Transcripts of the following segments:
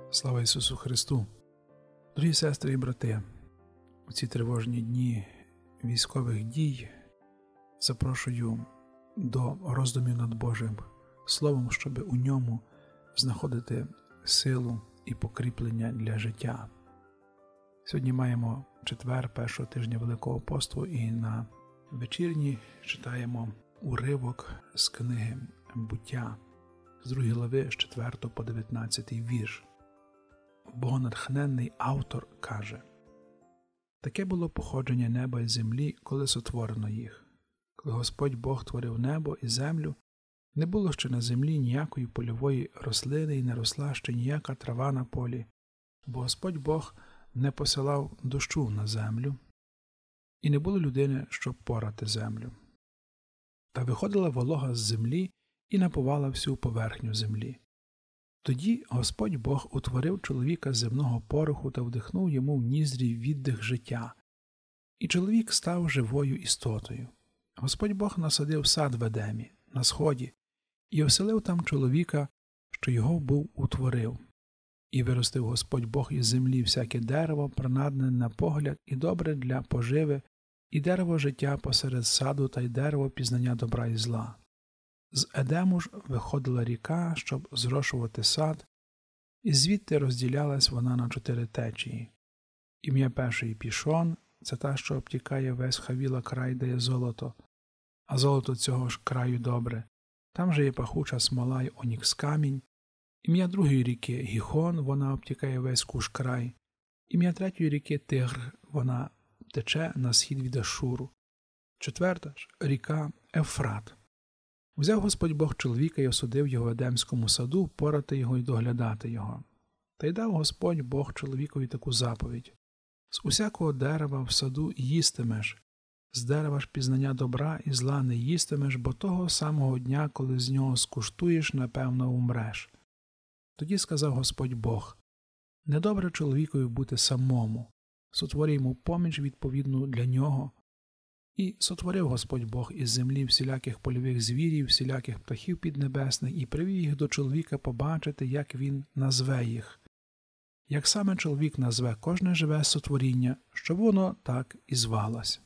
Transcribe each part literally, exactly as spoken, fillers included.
Слава Ісусу Христу! Дорогі сестри і брати, у ці тривожні дні військових дій запрошую до роздумів над Божим Словом, щоб у ньому знаходити силу і покріплення для життя. Сьогодні маємо четвер першого тижня Великого посту і на вечірні читаємо уривок з книги «Буття» з другої глави з четвертого по дев'ятнадцятий вірш. Богонатхненний автор каже: «Таке було походження неба і землі, коли сотворено їх. Коли Господь Бог творив небо і землю, не було ще на землі ніякої польової рослини і не росла ще ніяка трава на полі, бо Господь Бог не посилав дощу на землю, і не було людини, щоб порати землю. Та виходила волога з землі і напувала всю поверхню землі. Тоді Господь Бог утворив чоловіка з земного пороху та вдихнув йому в ніздрі віддих життя. І чоловік став живою істотою. Господь Бог насадив сад в Едемі, на сході, і оселив там чоловіка, що його був утворив. І виростив Господь Бог із землі всяке дерево, принадне на погляд і добре для поживи, і дерево життя посеред саду та й дерево пізнання добра і зла. З Едему ж виходила ріка, щоб зрошувати сад, і звідти розділялась вона на чотири течії. Ім'я першої Пішон – це та, що обтікає весь Хавіла край, де є золото, а золото цього ж краю добре. Там же є пахуча смола й онікс камінь. Ім'я другої ріки Гіхон, вона обтікає весь Куш край. Ім'я третьої ріки Тигр, вона тече на схід від Ашуру. Четверта ж ріка Ефрат. Взяв Господь Бог чоловіка і осудив його в Едемському саду, порати його і доглядати його. Та й дав Господь Бог чоловікові таку заповідь: «З усякого дерева в саду їстимеш, з дерева ж пізнання добра і зла не їстимеш, бо того самого дня, коли з нього скуштуєш, напевно, умреш». Тоді сказав Господь Бог: «Недобре чоловікові бути самому, сотвори йому поміч відповідну для нього». І сотворив Господь Бог із землі всіляких польових звірів, всіляких птахів піднебесних, і привів їх до чоловіка побачити, як він назве їх. Як саме чоловік назве кожне живе сотворіння, щоб воно так і звалось.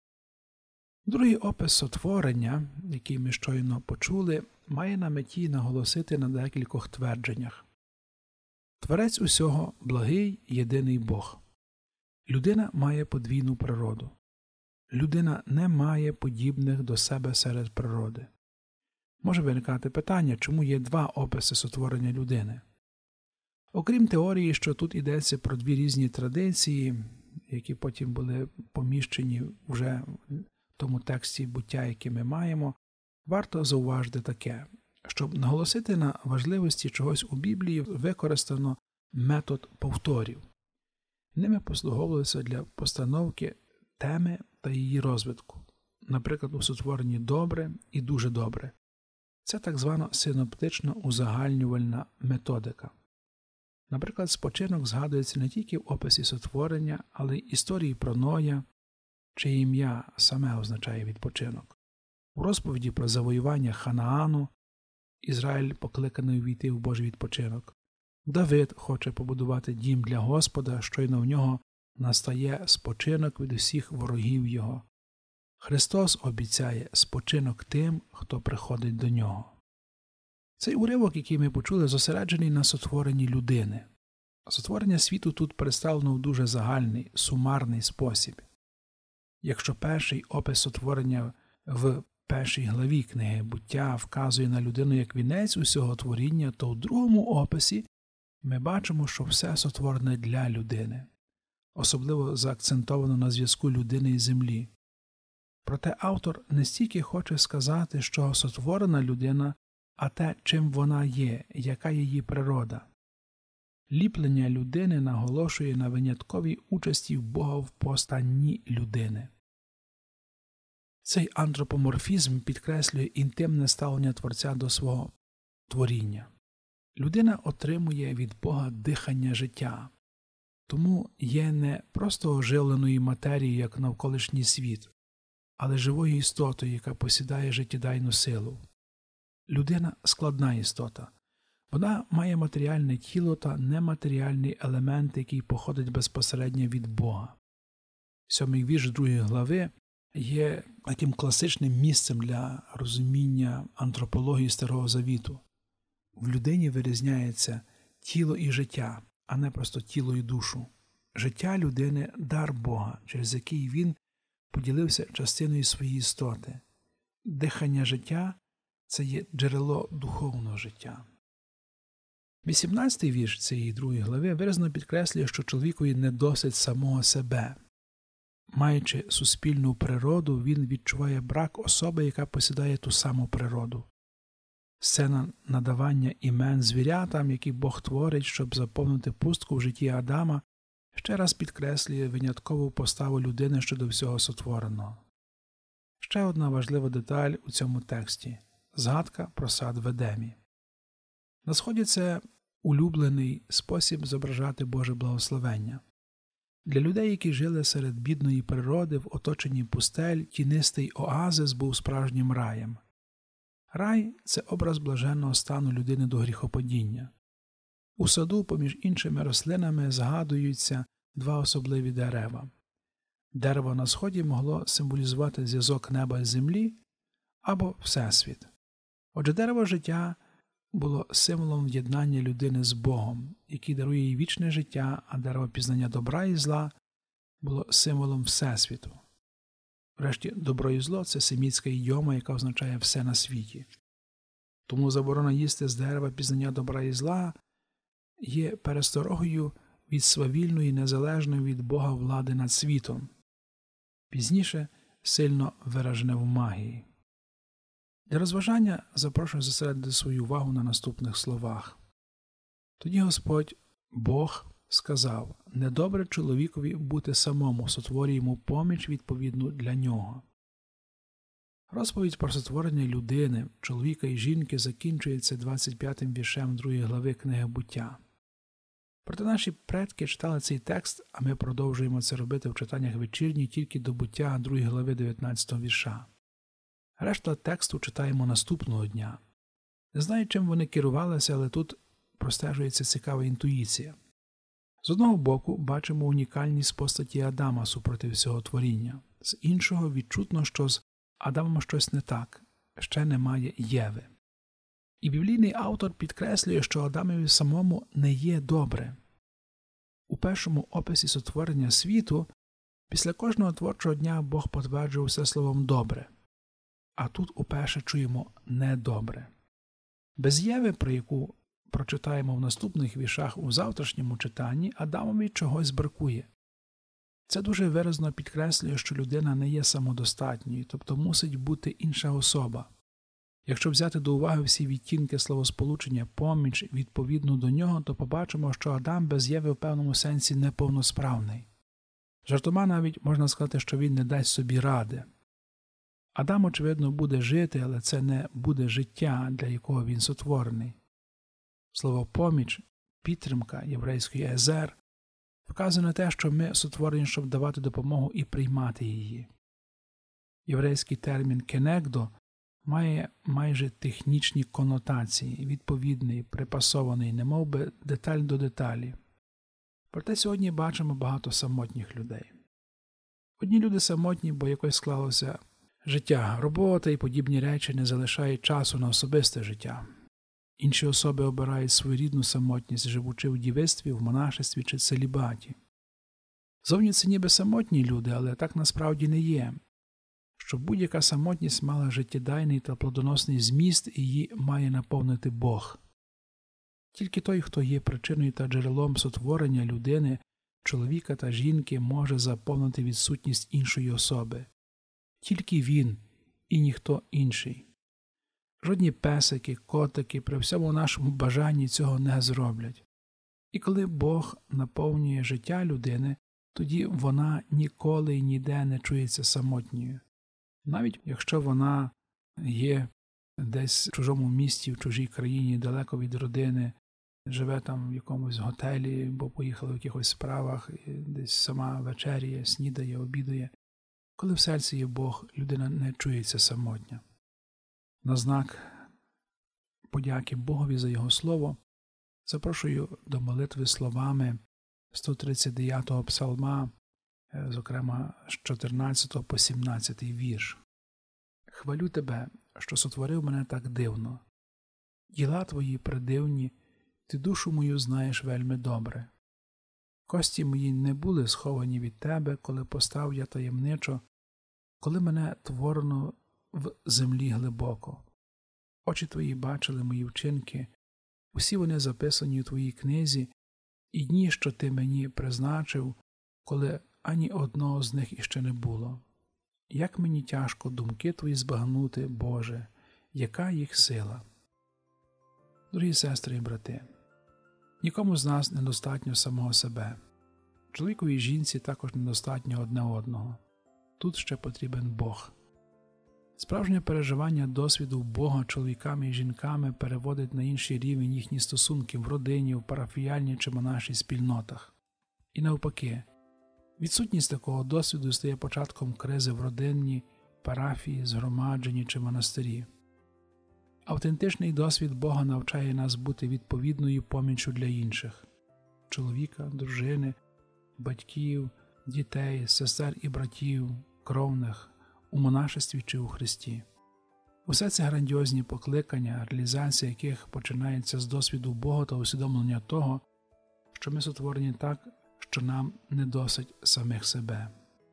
Другий опис сотворення, який ми щойно почули, має на меті наголосити на декількох твердженнях. Творець усього – благий, єдиний Бог. Людина має подвійну природу. Людина не має подібних до себе серед природи. Може виникати питання, чому є два описи сотворення людини. Окрім теорії, що тут йдеться про дві різні традиції, які потім були поміщені вже в тому тексті буття, який ми маємо, варто зауважити таке: щоб наголосити на важливості чогось у Біблії, використано метод повторів. Ними послуговувалися для постановки теми та її розвитку, наприклад, у сотворенні «добре» і «дуже добре». Це так звана синоптично-узагальнювальна методика. Наприклад, спочинок згадується не тільки в описі сотворення, але й історії про Ноя, чиє ім'я саме означає «відпочинок». У розповіді про завоювання Ханаану Ізраїль покликаний увійти в Божий відпочинок. Давид хоче побудувати дім для Господа, щойно в нього настає спочинок від усіх ворогів його. Христос обіцяє спочинок тим, хто приходить до нього. Цей уривок, який ми почули, зосереджений на сотворенні людини. Сотворення світу тут представлено в дуже загальний, сумарний спосіб. Якщо перший опис сотворення в першій главі книги «Буття» вказує на людину як вінець усього творіння, то в другому описі ми бачимо, що все сотворене для людини. Особливо заакцентовано на зв'язку людини і землі. Проте автор не стільки хоче сказати, що сотворена людина, а те, чим вона є, яка її природа. Ліплення людини наголошує на винятковій участі Бога в повстанні людини. Цей антропоморфізм підкреслює інтимне ставлення Творця до свого творіння. Людина отримує від Бога дихання життя. Тому є не просто оживленої матерії, як навколишній світ, але живою істотою, яка посідає життєдайну силу. Людина – складна істота. Вона має матеріальне тіло та нематеріальний елемент, який походить безпосередньо від Бога. Сьомий вірш другої глави є таким класичним місцем для розуміння антропології Старого Завіту. В людині вирізняється тіло і життя, а не просто тіло і душу. Життя людини – дар Бога, через який він поділився частиною своєї істоти. Дихання життя – це є джерело духовного життя. вісімнадцятий вірш цієї другої глави виразно підкреслює, що чоловікові не досить самого себе. Маючи суспільну природу, він відчуває брак особи, яка посідає ту саму природу. Сцена надавання імен звірятам, які Бог творить, щоб заповнити пустку в житті Адама, ще раз підкреслює виняткову поставу людини щодо всього сотвореного. Ще одна важлива деталь у цьому тексті – згадка про сад в Едемі. На Сході це улюблений спосіб зображати Боже благословення. Для людей, які жили серед бідної природи в оточенні пустель, тінистий оазис був справжнім раєм. Рай – це образ блаженного стану людини до гріхопадіння. У саду поміж іншими рослинами згадуються два особливі дерева. Дерево на Сході могло символізувати зв'язок неба і землі або Всесвіт. Отже, дерево життя було символом єднання людини з Богом, який дарує їй вічне життя, а дерево пізнання добра і зла було символом Всесвіту. Врешті, добро і зло – це семітська ідіома, яка означає «все на світі». Тому заборона їсти з дерева пізнання добра і зла є пересторогою від свавільної, незалежної від Бога влади над світом, пізніше сильно виражене в магії. Для розважання запрошую зосередити свою увагу на наступних словах. Тоді Господь, Бог, сказав: «Недобре чоловікові бути самому, сотворю йому поміч відповідну для нього». Розповідь про сотворення людини, чоловіка і жінки закінчується двадцять п'ятим віршем другої глави книги «Буття». Проте наші предки читали цей текст, а ми продовжуємо це робити в читаннях вечірніх тільки до «Буття» другої глави дев'ятнадцятого вірша. Решта тексту читаємо наступного дня. Не знаю, чим вони керувалися, але тут простежується цікава інтуїція. З одного боку, бачимо унікальність постаті Адама супроти всього творіння. З іншого, відчутно, що з Адамом щось не так, ще немає Єви. І біблійний автор підкреслює, що Адамові самому не є добре. У першому описі сотворення світу після кожного творчого дня Бог потверджував все словом «добре». А тут уперше чуємо «недобре». Без Єви, про яку прочитаємо в наступних віршах у завтрашньому читанні, Адамові чогось бракує. Це дуже виразно підкреслює, що людина не є самодостатньою, тобто мусить бути інша особа. Якщо взяти до уваги всі відтінки словосполучення «поміч» відповідно до нього, то побачимо, що Адам без Єви в певному сенсі неповносправний. Жартома навіть можна сказати, що він не дасть собі ради. Адам, очевидно, буде жити, але це не буде життя, для якого він сотворений. Слово «поміч», підтримка єврейської «езер» вказує на те, що ми сотворені, щоб давати допомогу і приймати її. Єврейський термін «кенегдо» має майже технічні конотації, відповідний, припасований, немов би деталь до деталі. Проте сьогодні бачимо багато самотніх людей. Одні люди самотні, бо якось склалося життя, робота і подібні речі не залишають часу на особисте життя. Інші особи обирають свою рідну самотність, живучи в дівицтві, в монашестві чи целібаті. Зовні це ніби самотні люди, але так насправді не є. Щоб будь-яка самотність мала життєдайний та плодоносний зміст, її має наповнити Бог. Тільки той, хто є причиною та джерелом сотворення людини, чоловіка та жінки, може заповнити відсутність іншої особи. Тільки він і ніхто інший. Жодні песики, котики при всьому нашому бажанні цього не зроблять. І коли Бог наповнює життя людини, тоді вона ніколи і ніде не чується самотньою. Навіть якщо вона є десь в чужому місті, в чужій країні, далеко від родини, живе там в якомусь готелі, бо поїхала в якихось справах, десь сама вечеряє, снідає, обідає. Коли в серці є Бог, людина не чується самотня. На знак подяки Богові за Його Слово, запрошую до молитви словами сто тридцять дев'ятого псалма, зокрема з чотирнадцятого по сімнадцятий вірш. «Хвалю Тебе, що сотворив мене так дивно. Діла Твої придивні, Ти душу мою знаєш вельми добре. Кості мої не були сховані від Тебе, коли постав я таємничо, коли мене творено в землі глибоко. Очі Твої бачили мої вчинки, усі вони записані у Твоїй книзі, і дні, що Ти мені призначив, коли ані одного з них іще не було. Як мені тяжко думки Твої збагнути, Боже, яка їх сила!» Дорогі сестри і брати, нікому з нас недостатньо самого себе. Чоловікові і жінці також недостатньо одне одного. Тут ще потрібен Бог. Справжнє переживання досвіду Бога чоловіками і жінками переводить на інший рівень їхні стосунки в родині, в парафіяльній чи монашій спільнотах. І навпаки, відсутність такого досвіду стає початком кризи в родині, парафії, згромадженні чи монастирі. Автентичний досвід Бога навчає нас бути відповідною поміччю для інших – чоловіка, дружини, батьків, дітей, сестер і братів, кровних, у монашестві чи у Христі. Усе це грандіозні покликання, реалізація яких починається з досвіду Бога та усвідомлення того, що ми сотворені так, що нам не досить самих себе.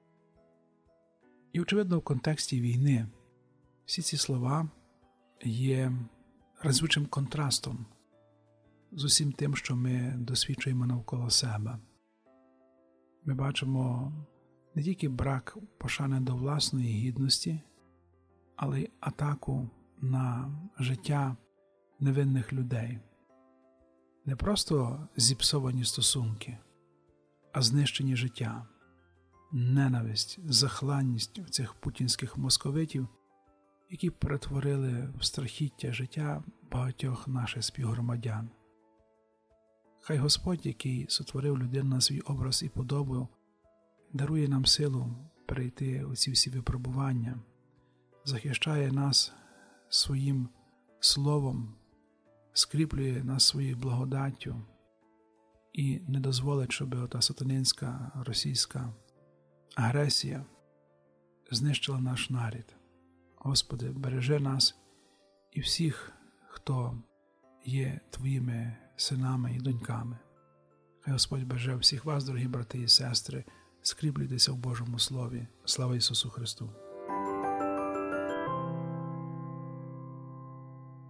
І, очевидно, в контексті війни всі ці слова є разючим контрастом з усім тим, що ми досвідчуємо навколо себе. Ми бачимо не тільки брак пошани до власної гідності, але й атаку на життя невинних людей. Не просто зіпсовані стосунки, а знищені життя, ненависть, захланність в цих путінських московитів, які перетворили в страхіття життя багатьох наших співгромадян. Хай Господь, який сотворив людину на свій образ і подобу, дарує нам силу перейти у ці всі випробування, захищає нас своїм словом, скріплює нас своєю благодаттю і не дозволить, щоб ота сатанинська російська агресія знищила наш народ. Господи, бережи нас і всіх, хто є Твоїми синами і доньками. Хай Господь береже всіх вас, дорогі брати і сестри, скріплюйтеся в Божому Слові. Слава Ісусу Христу!